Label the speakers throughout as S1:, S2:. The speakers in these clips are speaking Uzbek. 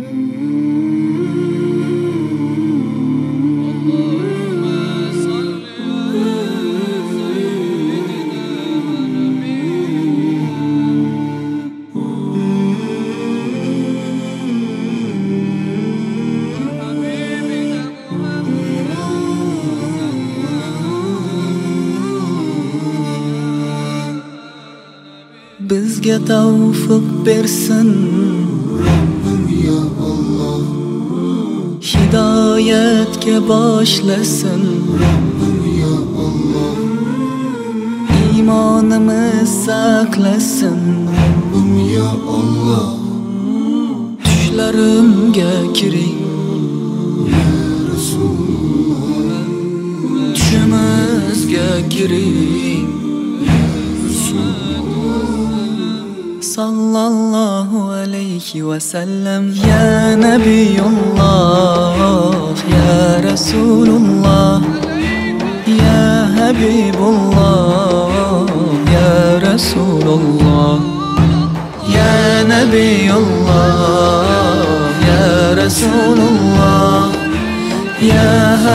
S1: Bizga tavfiq bersin
S2: Rabbim ya Allah,
S1: hidoyatga boshlasin.
S2: Rabbim ya Allah,
S1: Iymonimiz saqlasin.
S2: Rabbim ya Allah,
S1: Tushlarimga kiring
S2: ya Rasulullah,
S1: tushimizga kiring. Sallallahu alayhi wa sallam. Ya Nabiyullah, ya Rasulullah, ya Habibullah, ya Rasulullah. Ya Nabiyullah, ya Rasulullah, ya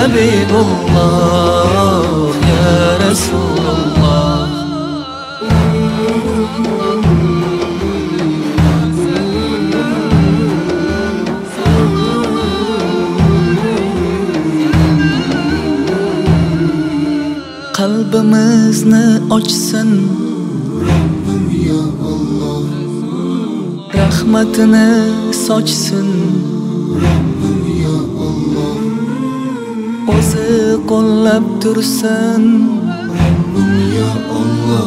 S1: Habibullah, ya Rasulullah. Qalbimizni ochsin
S2: Rabbim ya Allah,
S1: rahmatini sochsin.
S2: Rabbim ya Allah,
S1: O'zi qo'llab tursin.
S2: Rabbim ya Allah,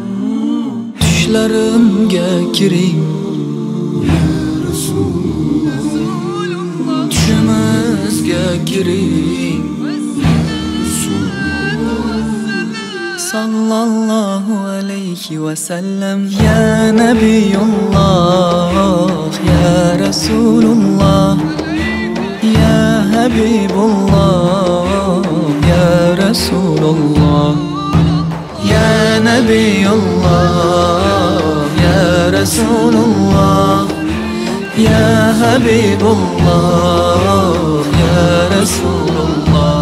S1: Tushlarimga kiring
S2: ya Rasulullah,
S1: tushimizga kiring. Sallallahu alayhi wa sallam. Ya Nabiyullah, ya Rasulullah, ya Habibullah, ya Rasulullah. Ya Nabiyullah, ya Rasulullah, ya Habibullah, ya Rasulullah.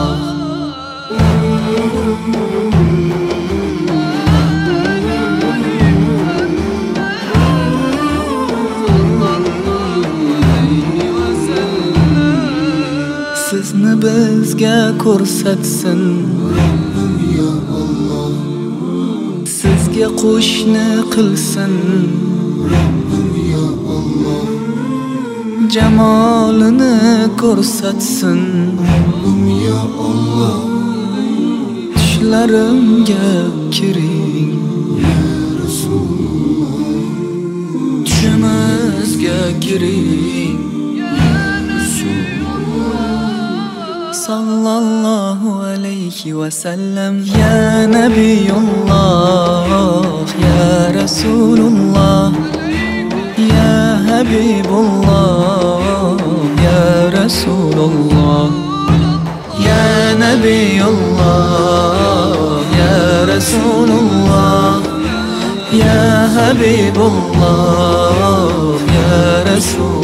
S1: Sizni bizga ko'rsatsin,
S2: Rabbim ya Allah,
S1: sizga qo'shni qilsin.
S2: Rabbim ya Allah,
S1: Jamolini ko'rsatsin.
S2: Rabbim ya Allah,
S1: Tushlarimga kiring
S2: ya Rasulullah,
S1: tushimizga kiring. Sallallahu alayhi wa sallam. Ya Nabiyullah, ya Rasulullah, ya Habibullah, ya Rasulullah. Ya Nabiyullah, ya Rasulullah, ya Habibullah, ya Rasulullah.